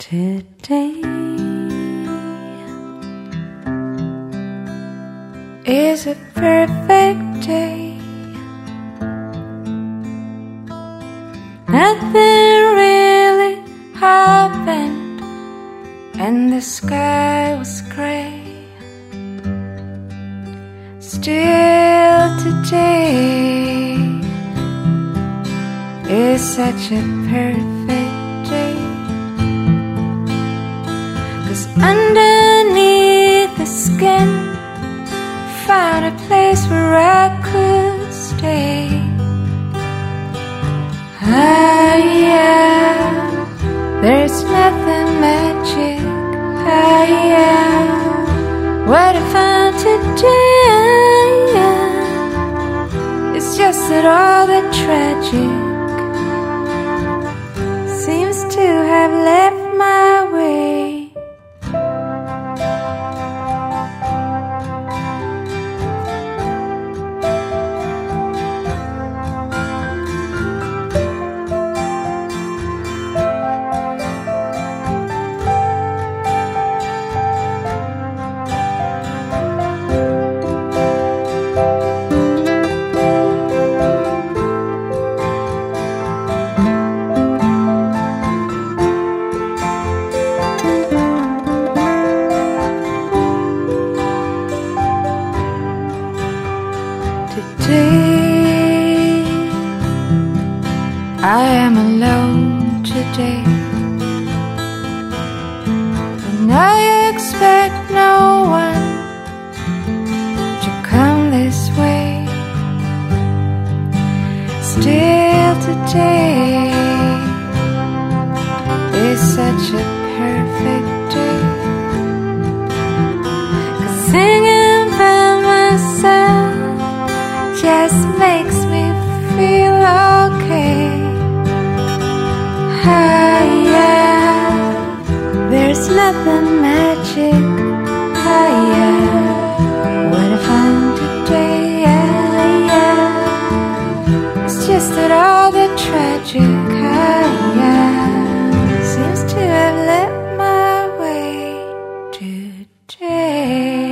Today is a perfect day. Nothing really happened, and the sky was gray. Still today is such a perfect day, 'cause underneath the skin found a place where I could stay. Ah, yeah, there's nothing magic. Ah, yeah, what I found today, it's just that all the tragic seems to have left my way. Today, I am alone today, and I expect no one to come this way. Still today is such a perfect day, 'cause singing by myself just makes me feel okay. Ah, yeah, there's nothing magic. Ah, yeah, what I found today. Ah, yeah, it's just that all the tragic, ah, yeah, seems to have left my way today.